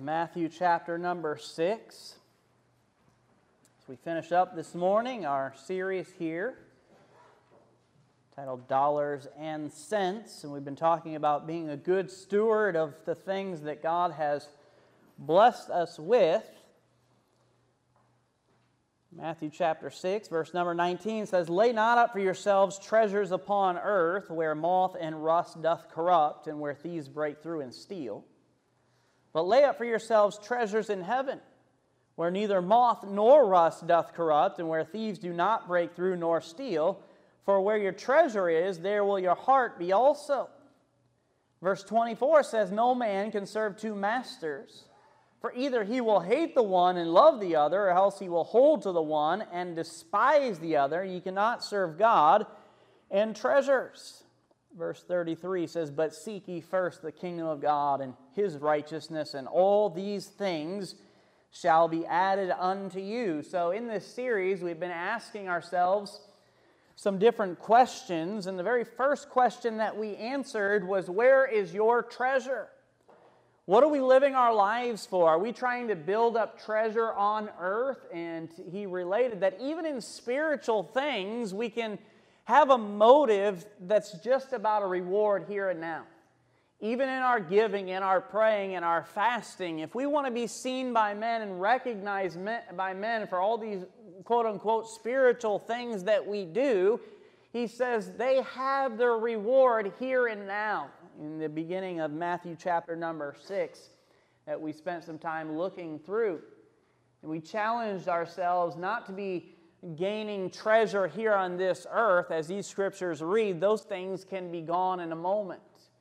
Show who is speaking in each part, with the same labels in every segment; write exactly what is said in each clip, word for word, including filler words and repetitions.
Speaker 1: Matthew chapter number six. As we finish up this morning our series here titled Dollars and Cents, and we've been talking about being a good steward of the things that God has blessed us with. Matthew chapter six, verse number nineteen says, "Lay not up for yourselves treasures upon earth, where moth and rust doth corrupt, and where thieves break through and steal. But lay up for yourselves treasures in heaven, where neither moth nor rust doth corrupt, and where thieves do not break through nor steal. For where your treasure is, there will your heart be also." Verse twenty-four says, "No man can serve two masters. For either he will hate the one and love the other, or else he will hold to the one and despise the other. You cannot serve God and treasures." Verse thirty-three says, "But seek ye first the kingdom of God and his righteousness, and all these things shall be added unto you." So in this series, we've been asking ourselves some different questions, and the very first question that we answered was, where is your treasure? What are we living our lives for? Are we trying to build up treasure on earth? And he related that even in spiritual things, we can have a motive that's just about a reward here and now. Even in our giving, in our praying, and our fasting, if we want to be seen by men and recognized by men for all these quote-unquote spiritual things that we do, he says they have their reward here and now. In the beginning of Matthew chapter number six that we spent some time looking through. And we challenged ourselves not to be gaining treasure here on this earth. As these scriptures read, those things can be gone in a moment.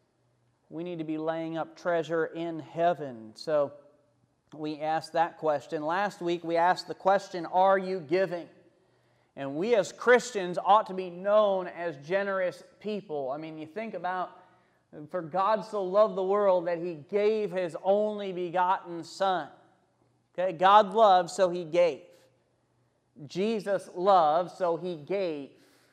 Speaker 1: We need to be laying up treasure in heaven. So we asked that question. Last week we asked the question, are you giving? And we as Christians ought to be known as generous people. I mean, you think about, for God so loved the world that he gave his only begotten Son. Okay, God loved, so he gave. Jesus loved, so he gave.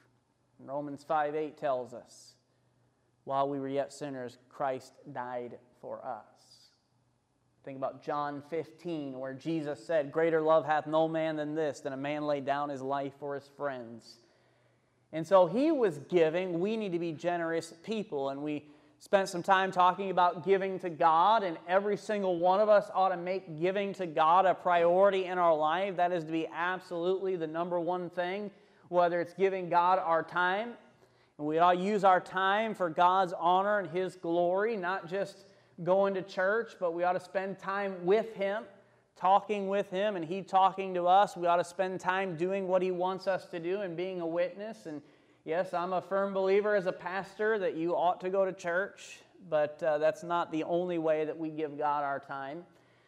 Speaker 1: Romans five eight tells us, while we were yet sinners, Christ died for us. Think about John fifteen, where Jesus said, "Greater love hath no man than this, than a man lay down his life for his friends." And so he was giving. We need to be generous people, and we spent some time talking about giving to God, and every single one of us ought to make giving to God a priority in our life. That is to be absolutely the number one thing, whether it's giving God our time. And we ought to use our time for God's honor and his glory, not just going to church, but we ought to spend time with him, talking with him, and he talking to us. We ought to spend time doing what he wants us to do and being a witness. And yes, I'm a firm believer as a pastor that you ought to go to church, but uh, that's not the only way that we give God our time.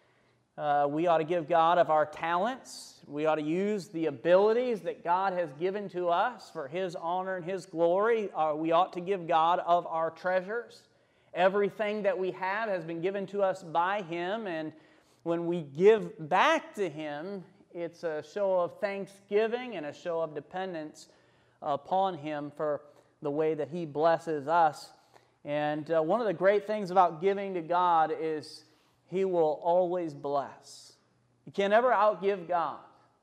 Speaker 1: Uh, we ought to give God of our talents. We ought to use the abilities that God has given to us for his honor and his glory. Uh, we ought to give God of our treasures. Everything that we have has been given to us by him, and when we give back to him, it's a show of thanksgiving and a show of dependence upon him for the way that he blesses us. And uh, one of the great things about giving to God is he will always bless. You can never outgive God.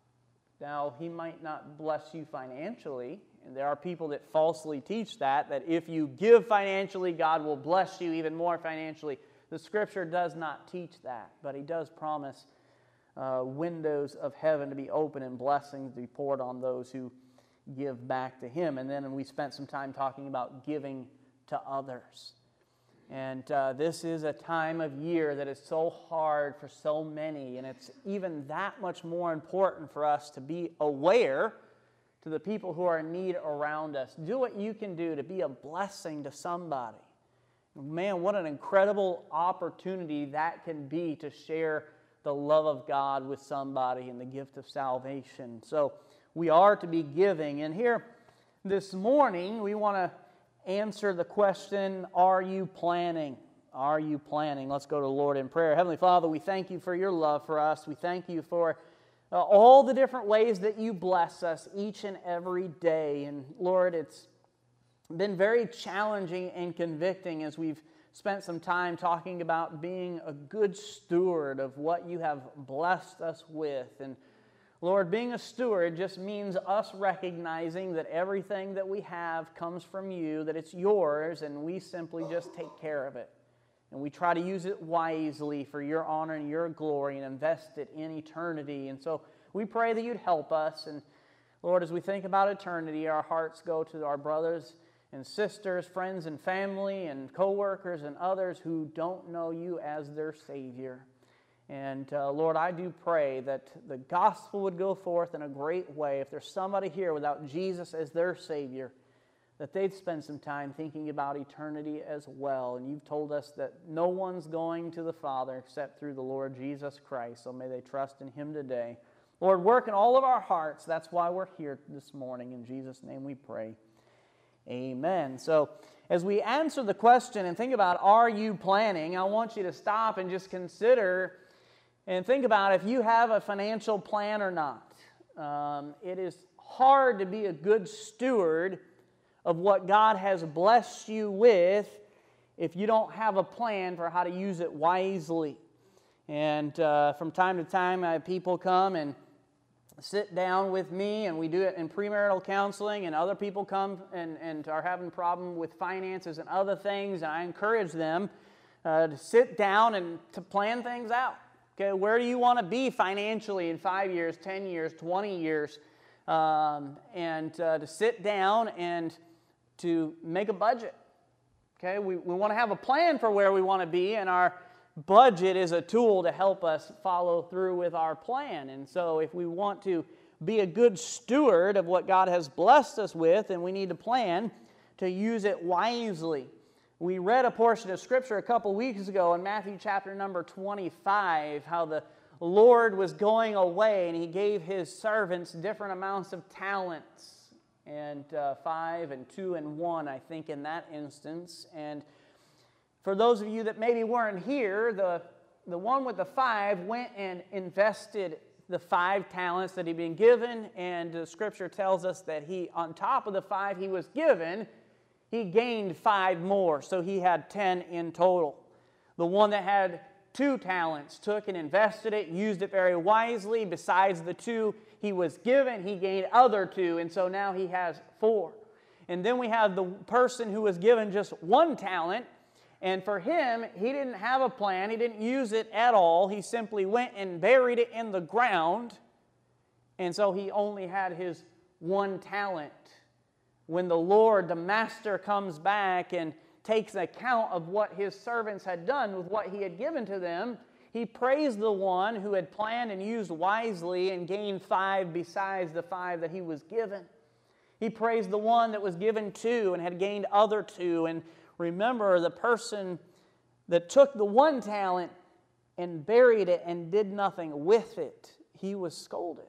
Speaker 1: Now, he might not bless you financially, and there are people that falsely teach that, that if you give financially, God will bless you even more financially. The Scripture does not teach that, but he does promise uh, windows of heaven to be open and blessings to be poured on those who give back to him. And then we spent some time talking about giving to others. And uh, this is a time of year that is so hard for so many, and it's even that much more important for us to be aware to the people who are in need around us. Do what you can do to be a blessing to somebody. Man, what an incredible opportunity that can be to share the love of God with somebody and the gift of salvation. So we are to be giving. And here this morning, we want to answer the question, are you planning? Are you planning? Let's go to the Lord in prayer. Heavenly Father, we thank you for your love for us. We thank you for uh, all the different ways that you bless us each and every day. And Lord, it's been very challenging and convicting as we've spent some time talking about being a good steward of what you have blessed us with. And Lord, being a steward just means us recognizing that everything that we have comes from you, that it's yours, and we simply just take care of it. And we try to use it wisely for your honor and your glory and invest it in eternity. And so we pray that you'd help us. And Lord, as we think about eternity, our hearts go to our brothers and sisters, friends and family, and co-workers and others who don't know you as their Savior. And uh, Lord, I do pray that the gospel would go forth in a great way. If there's somebody here without Jesus as their Savior, that they'd spend some time thinking about eternity as well. And you've told us that no one's going to the Father except through the Lord Jesus Christ. So may they trust in Him today. Lord, work in all of our hearts. That's why we're here this morning. In Jesus' name we pray. Amen. So as we answer the question and think about, are you planning? I want you to stop and just consider and think about if you have a financial plan or not. Um, it is hard to be a good steward of what God has blessed you with if you don't have a plan for how to use it wisely. And uh, from time to time, I have people come and sit down with me, and we do it in premarital counseling, and other people come and, and are having a problem with finances and other things, and I encourage them uh, to sit down and to plan things out. Okay, where do you want to be financially in five years, ten years, twenty years? Um, and uh, to sit down and to make a budget. Okay, we, we want to have a plan for where we want to be, and our budget is a tool to help us follow through with our plan. And so if we want to be a good steward of what God has blessed us with, then we need to plan to use it wisely. We read a portion of Scripture a couple weeks ago in Matthew chapter number twenty-five, how the Lord was going away and He gave His servants different amounts of talents, and uh, five and two and one, I think, in that instance. And for those of you that maybe weren't here, the, the one with the five went and invested the five talents that he'd been given, and the Scripture tells us that he, on top of the five he was given, he gained five more, so he had ten in total. The one that had two talents took and invested it, used it very wisely. Besides the two he was given, he gained other two, and so now he has four. And then we have the person who was given just one talent, and for him, he didn't have a plan. He didn't use it at all. He simply went and buried it in the ground, and so he only had his one talent. When the Lord, the Master, comes back and takes account of what his servants had done with what he had given to them, he praised the one who had planned and used wisely and gained five besides the five that he was given. He praised the one that was given two and had gained other two. And remember, the person that took the one talent and buried it and did nothing with it, he was scolded.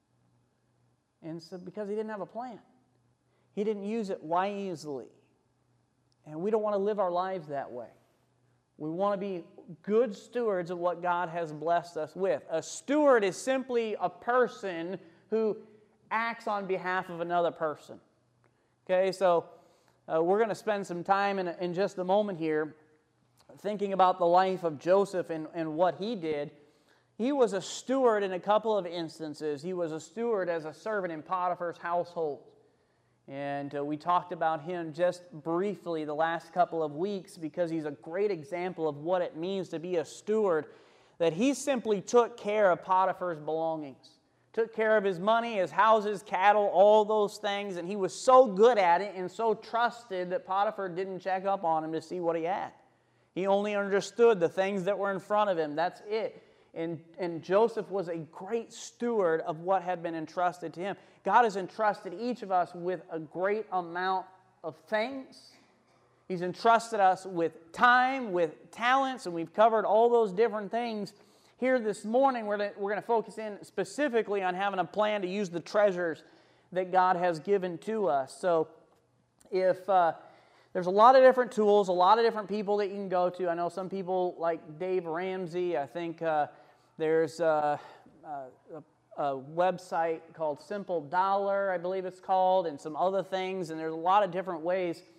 Speaker 1: And so because he didn't have a plan. He didn't use it wisely. And we don't want to live our lives that way. We want to be good stewards of what God has blessed us with. A steward is simply a person who acts on behalf of another person. Okay, so uh, we're going to spend some time in, in just a moment here thinking about the life of Joseph and, and what he did. He was a steward in a couple of instances. He was a steward as a servant in Potiphar's household. And uh, we talked about him just briefly the last couple of weeks because he's a great example of what it means to be a steward, that he simply took care of Potiphar's belongings, took care of his money, his houses, cattle, all those things, and he was so good at it and so trusted that Potiphar didn't check up on him to see what he had. He only understood the things that were in front of him. That's it. And, and Joseph was a great steward of what had been entrusted to him. God has entrusted each of us with a great amount of things. He's entrusted us with time, with talents, and we've covered all those different things. Here this morning, we're going we're to focus in specifically on having a plan to use the treasures that God has given to us. So if uh, there's a lot of different tools, a lot of different people that you can go to. I know some people like Dave Ramsey. I think uh, there's a, a, a website called Simple Dollar, I believe it's called, and some other things. And there's a lot of different ways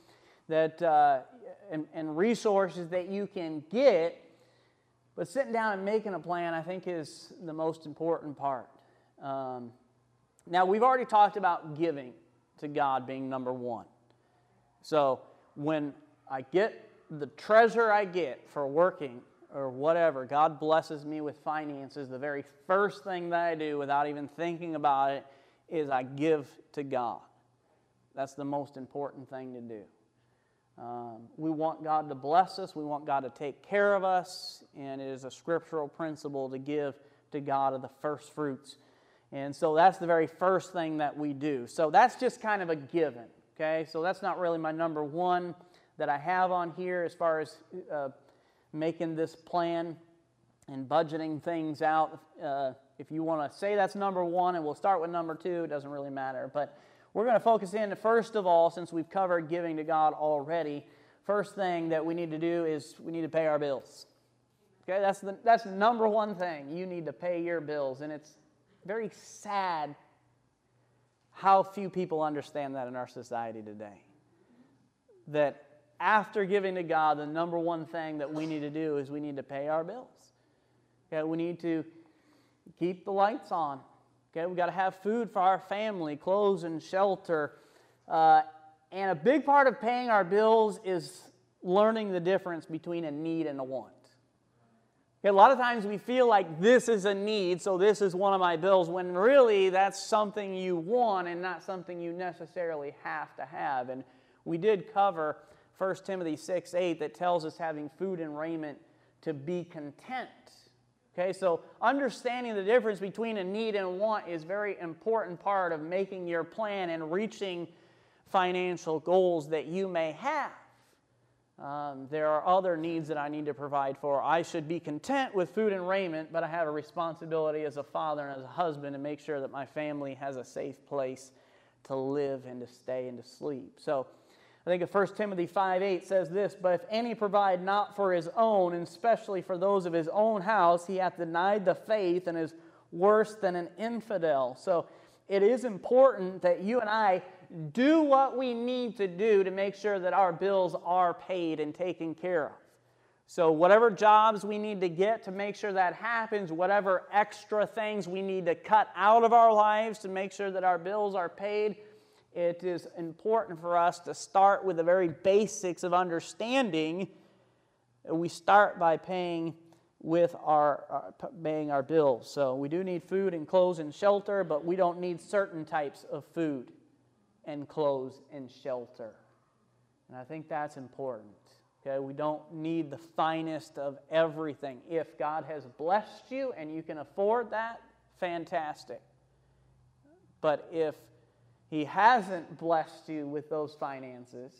Speaker 1: that uh, and, and resources that you can get. But sitting down and making a plan, I think, is the most important part. Um, now, we've already talked about giving to God being number one. So when I get the treasure I get for working or whatever, God blesses me with finances, the very first thing that I do without even thinking about it is I give to God. That's the most important thing to do. Um, we want God to bless us. We want God to take care of us. And it is a scriptural principle to give to God of the first fruits. And so that's the very first thing that we do. So that's just kind of a given. Okay, so that's not really my number one that I have on here as far as uh, making this plan and budgeting things out. Uh, if you want to say that's number one, and we'll start with number two, it doesn't really matter. But we're going to focus in, first of all, since we've covered giving to God already, first thing that we need to do is we need to pay our bills. Okay, that's the that's the number one thing. You need to pay your bills, and it's very sad how few people understand that in our society today. That after giving to God, the number one thing that we need to do is we need to pay our bills. Okay, we need to keep the lights on. Okay, we've got to have food for our family, clothes and shelter. Uh, and a big part of paying our bills is learning the difference between a need and a want. Okay, a lot of times we feel like this is a need, so this is one of my bills, when really that's something you want and not something you necessarily have to have. And we did cover First Timothy six eight that tells us having food and raiment to be content. Okay, so understanding the difference between a need and a want is a very important part of making your plan and reaching financial goals that you may have. Um, there are other needs that I need to provide for. I should be content with food and raiment, but I have a responsibility as a father and as a husband to make sure that my family has a safe place to live and to stay and to sleep. So I think of First Timothy five eight says this, "But if any provide not for his own, and especially for those of his own house, he hath denied the faith and is worse than an infidel." So it is important that you and I do what we need to do to make sure that our bills are paid and taken care of. So whatever jobs we need to get to make sure that happens, whatever extra things we need to cut out of our lives to make sure that our bills are paid, it is important for us to start with the very basics of understanding. We start by paying with our uh, paying our bills. So we do need food and clothes and shelter, but we don't need certain types of food and clothes and shelter. And I think that's important. Okay, we don't need the finest of everything. If God has blessed you and you can afford that, fantastic. But if He hasn't blessed you with those finances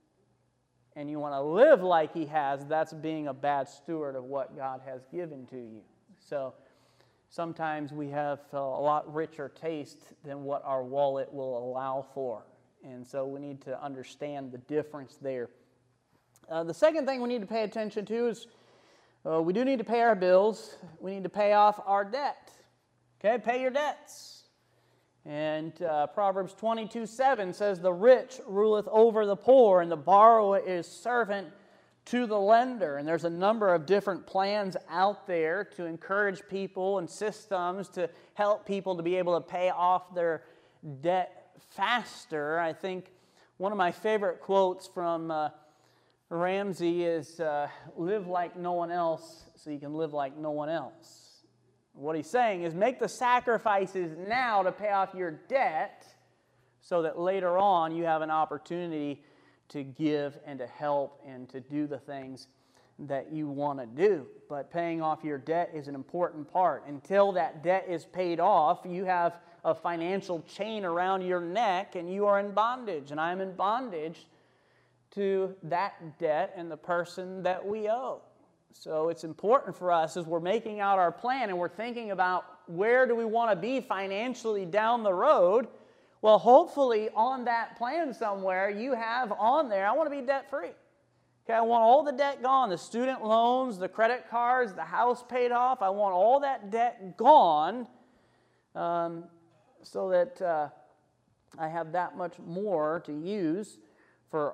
Speaker 1: and you want to live like He has, that's being a bad steward of what God has given to you. So sometimes we have a lot richer taste than what our wallet will allow for. And so we need to understand the difference there. Uh, the second thing we need to pay attention to is uh, we do need to pay our bills. We need to pay off our debt. Okay, pay your debts. And uh, Proverbs twenty-two seven says, "The rich ruleth over the poor, and the borrower is servant to the lender." And there's a number of different plans out there to encourage people and systems to help people to be able to pay off their debt faster. I think one of my favorite quotes from uh, Ramsey is, uh, "Live like no one else so you can live like no one else." What he's saying is make the sacrifices now to pay off your debt so that later on you have an opportunity to give and to help and to do the things that you want to do. But paying off your debt is an important part. Until that debt is paid off, you have a financial chain around your neck and you are in bondage. And I'm in bondage to that debt and the person that we owe. So it's important for us as we're making out our plan and we're thinking about where do we want to be financially down the road. Well, hopefully on that plan somewhere you have on there, I want to be debt-free. Okay, I want all the debt gone, the student loans, the credit cards, the house paid off. I want all that debt gone um, so that uh, I have that much more to use for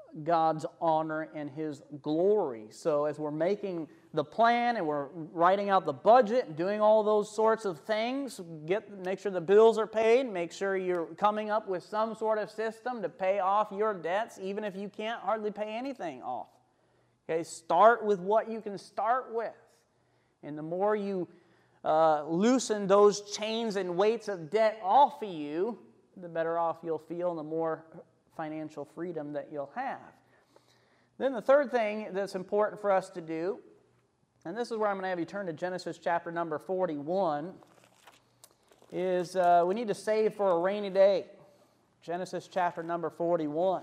Speaker 1: God's honor and His glory. So as we're making the plan and we're writing out the budget and doing all those sorts of things, get make sure the bills are paid, make sure you're coming up with some sort of system to pay off your debts, even if you can't hardly pay anything off. Okay, start with what you can start with. And the more you uh, loosen those chains and weights of debt off of you, the better off you'll feel and the more financial freedom that you'll have. Then the third thing that's important for us to do, and this is where I'm going to have you turn to Genesis chapter number forty-one, is uh, we need to save for a rainy day. Genesis chapter number forty-one.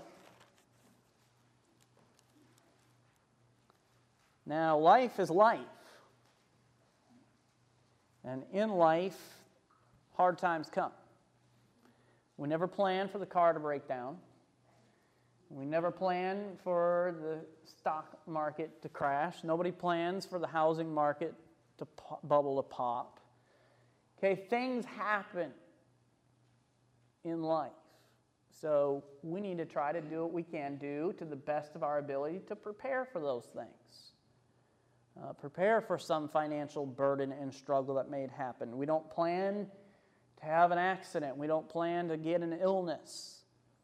Speaker 1: Now, life is life. And in life, hard times come. We never plan for the car to break down. We never plan for the stock market to crash. Nobody plans for the housing market to pop, bubble to pop. Okay, things happen in life. So we need to try to do what we can do to the best of our ability to prepare for those things. Uh, prepare for some financial burden and struggle that may happen. We don't plan to have an accident. We don't plan to get an illness.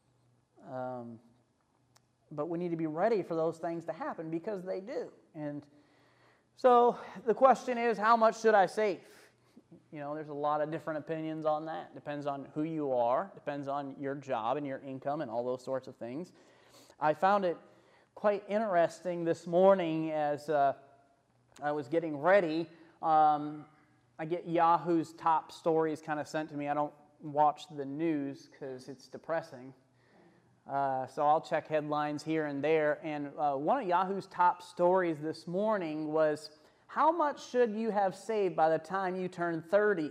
Speaker 1: Um, but we need to be ready for those things to happen because they do. And so the question is, how much should I save? You know, there's a lot of different opinions on that. Depends on who you are. Depends on your job and your income and all those sorts of things. I found it quite interesting this morning as uh, I was getting ready. Um, I get Yahoo's top stories kind of sent to me. I don't watch the news because it's depressing. Uh, so I'll check headlines here and there. And uh, one of Yahoo's top stories this morning was, how much should you have saved by the time you turn thirty?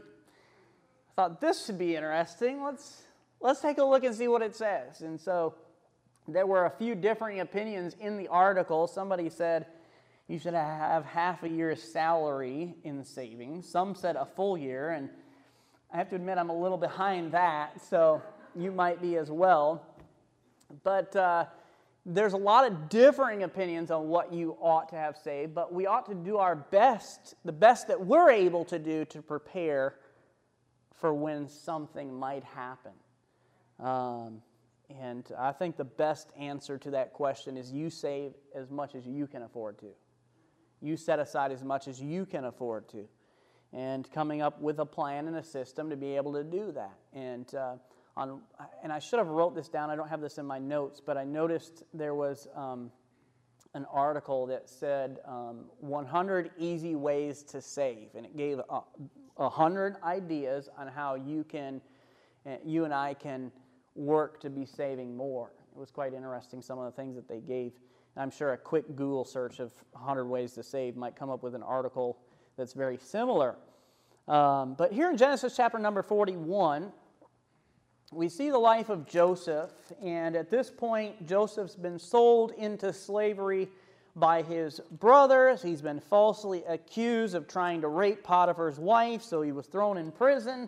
Speaker 1: I thought this should be interesting. Let's, let's take a look and see what it says. And so there were a few differing opinions in the article. Somebody said you should have half a year's salary in savings. Some said a full year, and I have to admit I'm a little behind that, so you might be as well. But uh, there's a lot of differing opinions on what you ought to have saved, but we ought to do our best, the best that we're able to do to prepare for when something might happen. Um, and I think the best answer to that question is you save as much as you can afford to. You set aside as much as you can afford to. And coming up with a plan and a system to be able to do that. And uh, on, and I should have wrote this down. I don't have this in my notes, but I noticed there was um, an article that said um, one hundred easy ways to save. And it gave uh, one hundred ideas on how you can, uh, you and I can work to be saving more. It was quite interesting, some of the things that they gave. I'm sure a quick Google search of one hundred ways to save might come up with an article that's very similar. Um, but here in Genesis chapter number forty-one, we see the life of Joseph. And at this point, Joseph's been sold into slavery by his brothers. He's been falsely accused of trying to rape Potiphar's wife, so he was thrown in prison.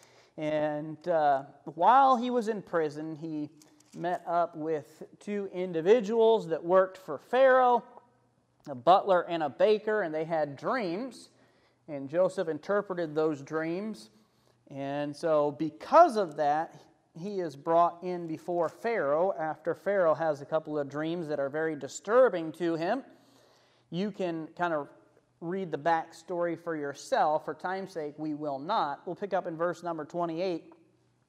Speaker 1: And uh, while he was in prison, he met up with two individuals that worked for Pharaoh, a butler and a baker, and they had dreams. And Joseph interpreted those dreams. And so because of that, he is brought in before Pharaoh after Pharaoh has a couple of dreams that are very disturbing to him. You can kind of read the backstory for yourself. For time's sake, we will not. We'll pick up in verse number twenty-eight. It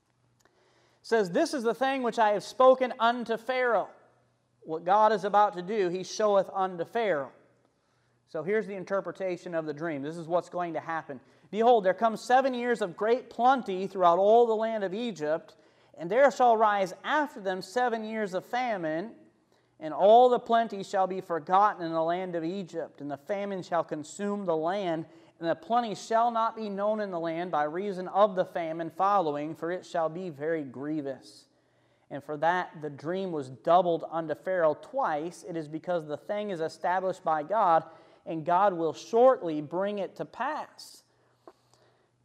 Speaker 1: says, "This is the thing which I have spoken unto Pharaoh." What God is about to do, he showeth unto Pharaoh. So here's the interpretation of the dream. This is what's going to happen. "Behold, there come seven years of great plenty throughout all the land of Egypt, and there shall rise after them seven years of famine, and all the plenty shall be forgotten in the land of Egypt, and the famine shall consume the land, and the plenty shall not be known in the land by reason of the famine following, for it shall be very grievous. And for that the dream was doubled unto Pharaoh twice. It is because the thing is established by God, and God will shortly bring it to pass."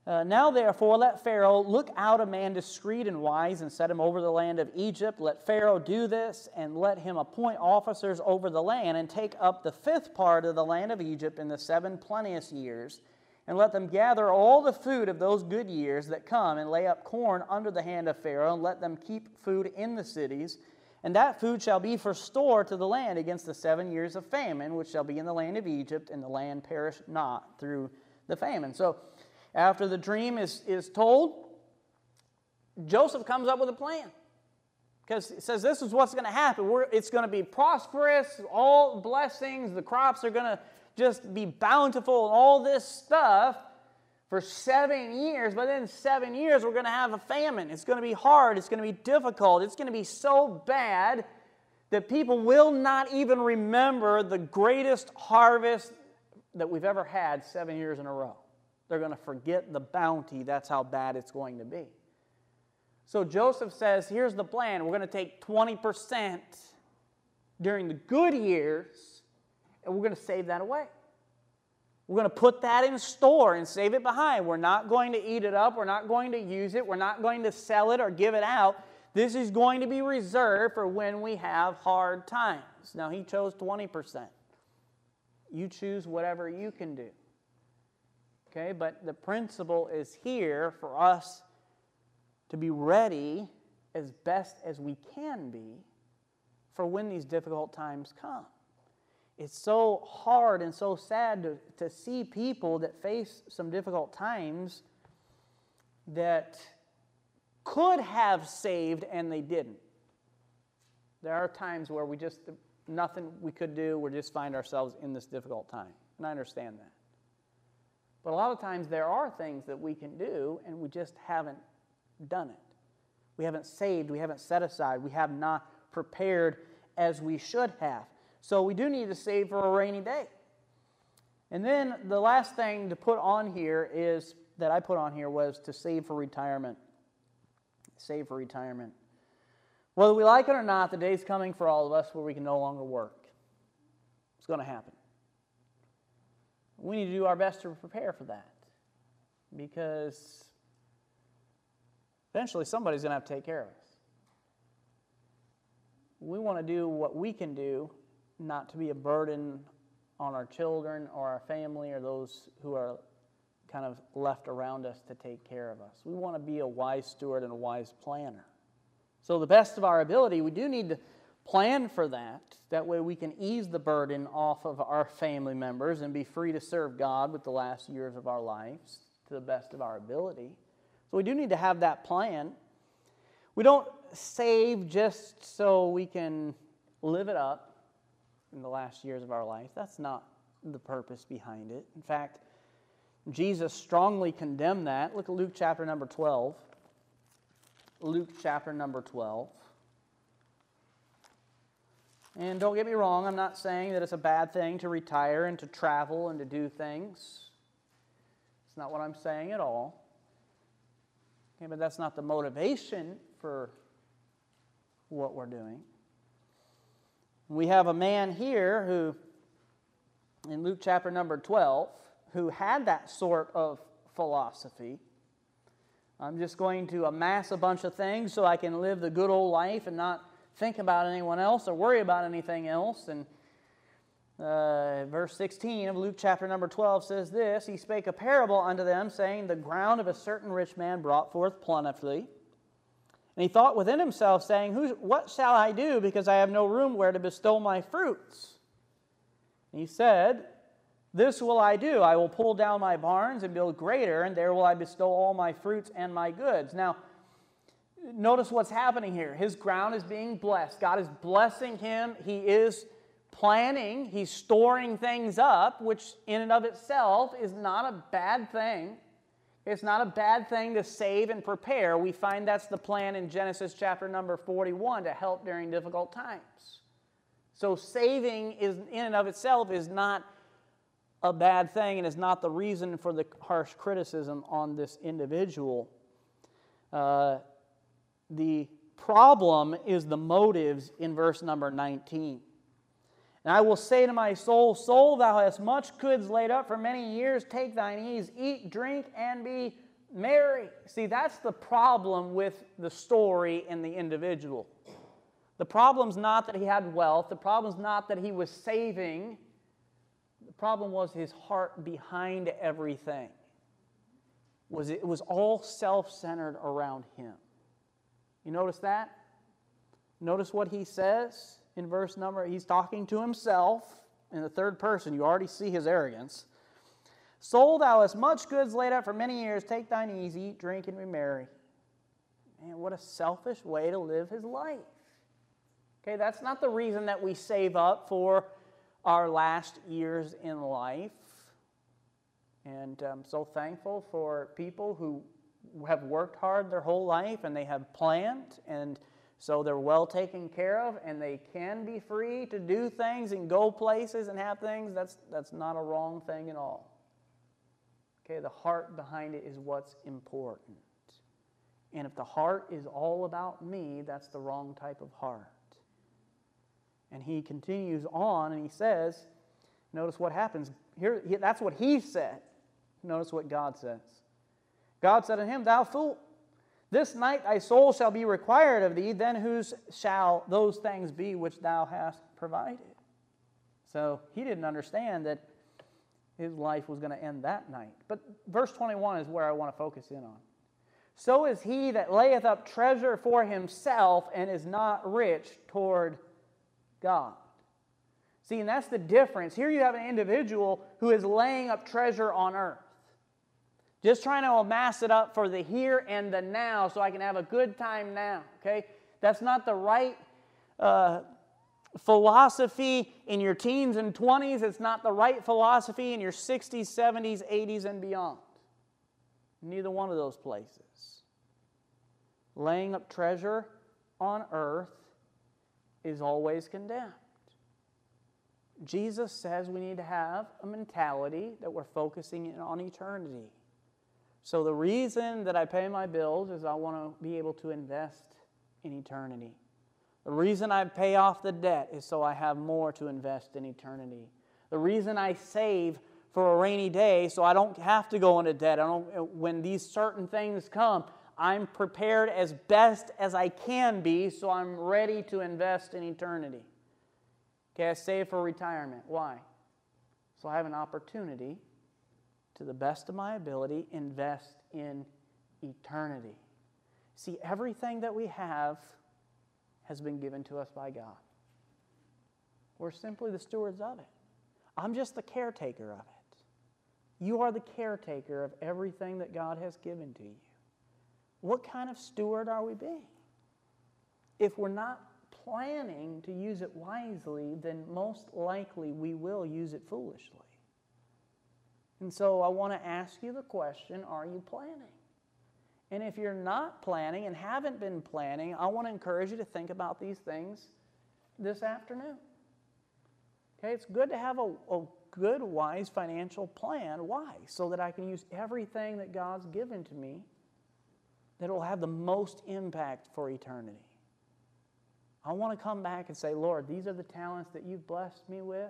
Speaker 1: Uh, now therefore let Pharaoh look out a man discreet and wise and set him over the land of Egypt. Let Pharaoh do this, and let him appoint officers over the land, and take up the fifth part of the land of Egypt in the seven plenteous years, and let them gather all the food of those good years that come, and lay up corn under the hand of Pharaoh, and let them keep food in the cities. And that food shall be for store to the land against the seven years of famine, which shall be in the land of Egypt, and the land perish not through the famine. So, after the dream is, is told, Joseph comes up with a plan. Because it says this is what's going to happen. We're, it's going to be prosperous, all blessings, the crops are going to just be bountiful, and all this stuff for seven years. But then seven years we're going to have a famine. It's going to be hard. It's going to be difficult. It's going to be so bad that people will not even remember the greatest harvest that we've ever had seven years in a row. They're going to forget the bounty. That's how bad it's going to be. So Joseph says, here's the plan. We're going to take twenty percent during the good years, and we're going to save that away. We're going to put that in store and save it behind. We're not going to eat it up. We're not going to use it. We're not going to sell it or give it out. This is going to be reserved for when we have hard times. Now, he chose twenty percent. You choose whatever you can do. Okay, but the principle is here for us to be ready as best as we can be for when these difficult times come. It's so hard and so sad to, to see people that face some difficult times that could have saved and they didn't. There are times where we just, nothing we could do, we just find ourselves in this difficult time. And I understand that. But a lot of times there are things that we can do and we just haven't done it. We haven't saved, we haven't set aside, we have not prepared as we should have. So we do need to save for a rainy day. And then the last thing to put on here is, that I put on here was to save for retirement. Save for retirement. Whether we like it or not, the day's coming for all of us where we can no longer work. It's going to happen. We need to do our best to prepare for that, because eventually somebody's going to have to take care of us. We want to do what we can do, not to be a burden on our children or our family or those who are kind of left around us to take care of us. We want to be a wise steward and a wise planner. So the best of our ability, we do need to plan for that. That way we can ease the burden off of our family members and be free to serve God with the last years of our lives to the best of our ability. So we do need to have that plan. We don't save just so we can live it up in the last years of our life. That's not the purpose behind it. In fact, Jesus strongly condemned that. Look at Luke chapter number twelve. Luke chapter number twelve. And don't get me wrong, I'm not saying that it's a bad thing to retire and to travel and to do things. It's not what I'm saying at all. Okay, but that's not the motivation for what we're doing. We have a man here who, in Luke chapter number twelve, who had that sort of philosophy. I'm just going to amass a bunch of things so I can live the good old life and not think about anyone else or worry about anything else. And uh, verse sixteen of Luke chapter number twelve says this: He spake a parable unto them, saying, The ground of a certain rich man brought forth plentifully. And he thought within himself, saying, Who, What shall I do, because I have no room where to bestow my fruits? And he said, This will I do. I will pull down my barns and build greater, and there will I bestow all my fruits and my goods. Now, notice what's happening here. His ground is being blessed. God is blessing him. He is planning. He's storing things up, which in and of itself is not a bad thing. It's not a bad thing to save and prepare. We find that's the plan in Genesis chapter number forty-one, to help during difficult times. So saving is in and of itself is not a bad thing, and is not the reason for the harsh criticism on this individual. Uh, the problem is the motives in verse number nineteen. And I will say to my soul, Soul, thou hast much goods laid up for many years. Take thine ease, eat, drink, and be Mary. See, that's the problem with the story and the individual. The problem's not that he had wealth. The problem's not that he was saving. The problem was his heart behind everything. Was it was all self-centered around him. You notice that? Notice what he says in verse number. He's talking to himself in the third person. You already see his arrogance. Sold thou hast much goods laid up for many years. Take thine ease, eat, drink, and be merry. Man, what a selfish way to live his life. Okay, that's not the reason that we save up for our last years in life. And I'm so thankful for people who have worked hard their whole life and they have planned, and so they're well taken care of, and they can be free to do things and go places and have things. That's, that's not a wrong thing at all. Okay, the heart behind it is what's important. And if the heart is all about me, that's the wrong type of heart. And he continues on and he says, notice what happens. Here, that's what he said. Notice what God says. God said unto him, Thou fool, this night thy soul shall be required of thee, then whose shall those things be which thou hast provided? So he didn't understand that his life was going to end that night. But verse twenty-one is where I want to focus in on. So is he that layeth up treasure for himself and is not rich toward God. See, and that's the difference. Here you have an individual who is laying up treasure on earth. Just trying to amass it up for the here and the now so I can have a good time now. Okay? That's not the right uh, philosophy in your teens and twenties. It's not the right philosophy in your sixties, seventies, eighties, and beyond. Neither one of those places. Laying up treasure on earth is always condemned. Jesus says we need to have a mentality that we're focusing in on eternity. So the reason that I pay my bills is I want to be able to invest in eternity. The reason I pay off the debt is so I have more to invest in eternity. The reason I save for a rainy day so I don't have to go into debt. I don't, when these certain things come, I'm prepared as best as I can be so I'm ready to invest in eternity. Okay, I save for retirement. Why? So I have an opportunity to the best of my ability, invest in eternity. See, everything that we have has been given to us by God. We're simply the stewards of it. I'm just the caretaker of it. You are the caretaker of everything that God has given to you. What kind of steward are we being? If we're not planning to use it wisely, then most likely we will use it foolishly. And so I want to ask you the question, are you planning? And if you're not planning and haven't been planning, I want to encourage you to think about these things this afternoon. Okay, it's good to have a, a good, wise financial plan. Why? So that I can use everything that God's given to me that will have the most impact for eternity. I want to come back and say, Lord, these are the talents that you've blessed me with,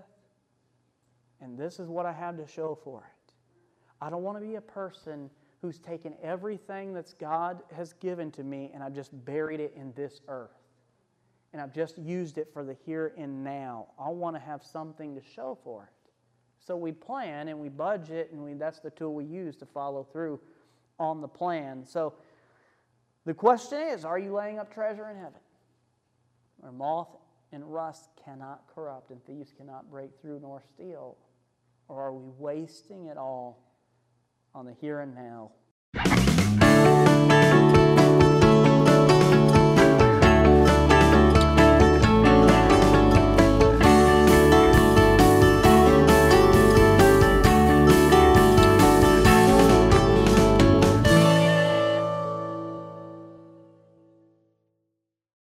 Speaker 1: and this is what I have to show for it. I don't want to be a person who's taken everything that God has given to me and I've just buried it in this earth. And I've just used it for the here and now. I want to have something to show for it. So we plan and we budget, and we, that's the tool we use to follow through on the plan. So the question is, are you laying up treasure in heaven, where moth and rust cannot corrupt and thieves cannot break through nor steal? Or are we wasting it all on the here and now